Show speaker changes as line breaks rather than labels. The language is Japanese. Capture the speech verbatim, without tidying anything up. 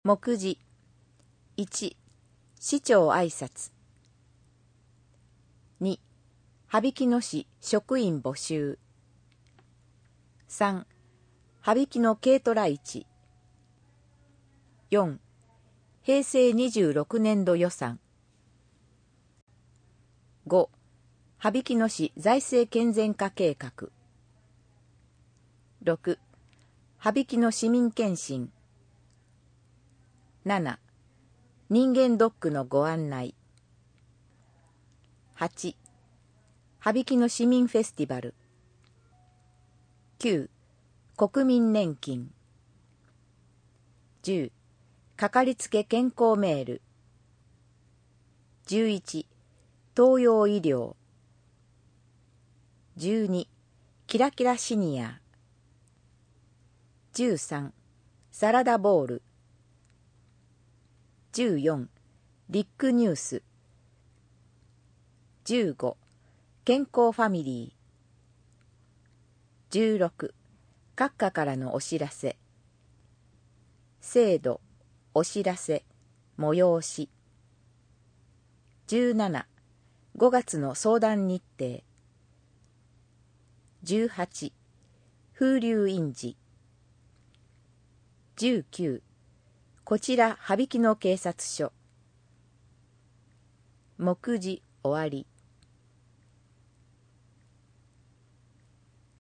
目次いち、市長挨拶。に、羽曳野市職員募集。さん、羽曳野軽トラ市。よん、平成にじゅうろくねんど予算。ご、羽曳野市財政健全化計画。ろく、羽曳野市民検診。なな、人間ドックのご案内。はち、羽曳野市民フェスティバル。きゅう、国民年金。じゅう、かかりつけ健康メール。じゅういち、東洋医療。じゅうに、キラキラシニア。じゅうさん、サラダボール。じゅうよん、リックニュース。じゅうご、健康ファミリー。じゅうろく、閣下からのお知らせ。制度、お知らせ、催し。じゅうなな、ごがつの相談日程。じゅうはち、風流印字。じゅうきゅう、こちら羽曳野警察署。目次終わり。